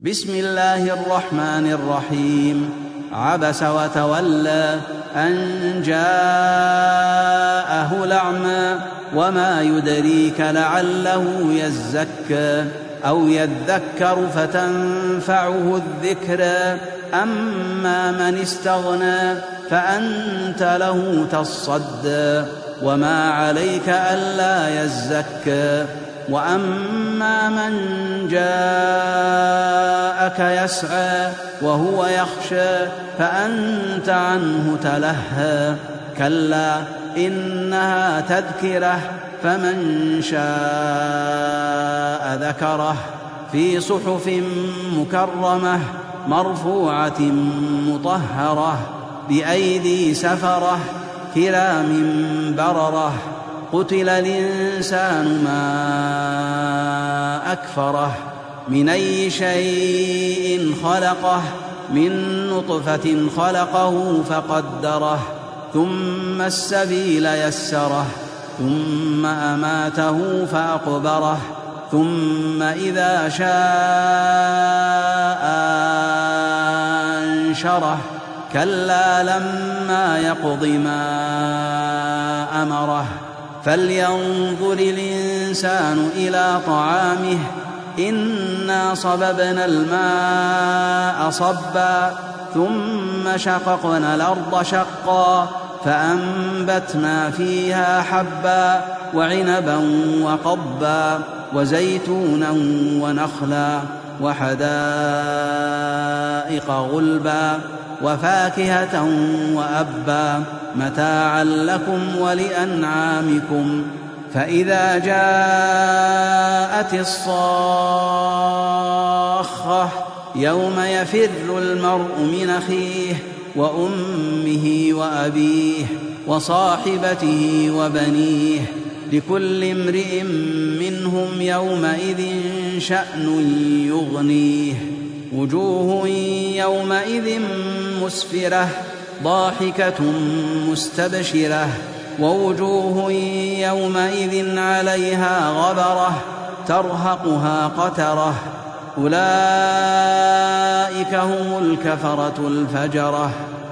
بسم الله الرحمن الرحيم. عبس وتولى أن جاءه الأعمى وما يدريك لعله يزكى أو يذكر فتنفعه الذكرى أما من استغنى فأنت له تصدى وما عليك ألا يزكى وأما من جاءك يسعى وهو يخشى فأنت عنه تلهى كلا إنها تذكرة فمن شاء ذكره في صحف مكرمة مرفوعة مطهرة بأيدي سفرة كرام بررة قتل الإنسان ما أكفره من أي شيء خلقه من نطفة خلقه فقدره ثم السبيل يسره ثم أماته فأقبره ثم إذا شاء أنشره كلا لما يقض ما أمره فلينظر الإنسان إلى طعامه إنا صببنا الماء صبا ثم شققنا الأرض شقا فأنبتنا فيها حبا وعنبا وقضبا وزيتونا ونخلا وحدائق غلبا وفاكهة وأبا متاعا لكم ولأنعامكم فإذا جاءت الصاخة يوم يفر المرء من أخيه وأمه وأبيه وصاحبته وبنيه لكل امرئ منهم يومئذ شأن يغنيه وجوه يومئذ مسفرة ضاحكة مستبشرة ووجوه يومئذ عليها غبرة ترهقها قترة أولئك هم الكفرة الفجرة